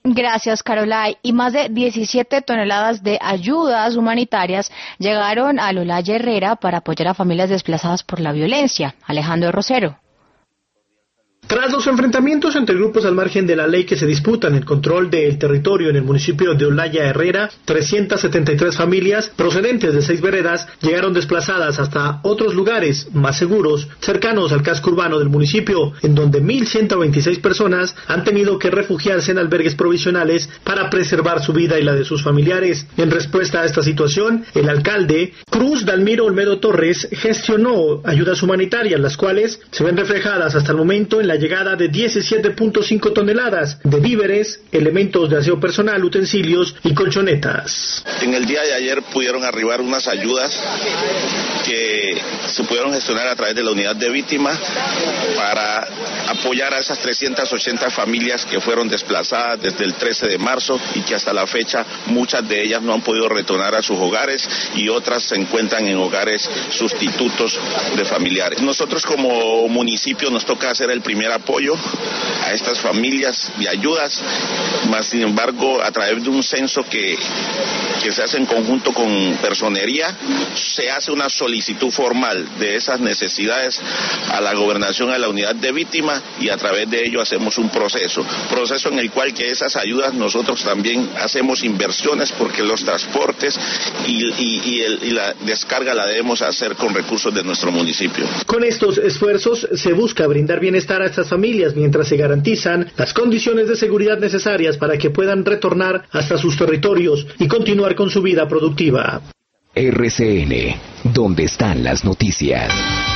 Gracias, Carolay. Y más de 17 toneladas de ayudas humanitarias llegaron al Olaya Herrera para apoyar a familias desplazadas por la violencia. Alejandro Rosero. Tras los enfrentamientos entre grupos al margen de la ley que se disputan el control del territorio en el municipio de Olaya Herrera, 373 familias procedentes de 6 veredas llegaron desplazadas hasta otros lugares más seguros, cercanos al casco urbano del municipio, en donde 1.126 personas han tenido que refugiarse en albergues provisionales para preservar su vida y la de sus familiares. En respuesta a esta situación, el alcalde Cruz Dalmiro Olmedo Torres gestionó ayudas humanitarias, las cuales se ven reflejadas hasta el momento en la llegada de 17.5 toneladas de víveres, elementos de aseo personal, utensilios y colchonetas. En el día de ayer pudieron arribar unas ayudas que se pudieron gestionar a través de la unidad de víctimas para apoyar a esas 380 familias que fueron desplazadas desde el 13 de marzo y que hasta la fecha muchas de ellas no han podido retornar a sus hogares y otras se encuentran en hogares sustitutos de familiares. Nosotros como municipio nos toca hacer el primer apoyo a estas familias de ayudas, más sin embargo a través de un censo que se hace en conjunto con personería, se hace una solicitud formal de esas necesidades a la gobernación, a la unidad de víctimas, y a través de ello hacemos un proceso en el cual que esas ayudas nosotros también hacemos inversiones porque los transportes y la descarga la debemos hacer con recursos de nuestro municipio. Con estos esfuerzos se busca brindar bienestar a estas familias mientras se garantizan las condiciones de seguridad necesarias para que puedan retornar hasta sus territorios y continuar con su vida productiva. RCN, donde están las noticias.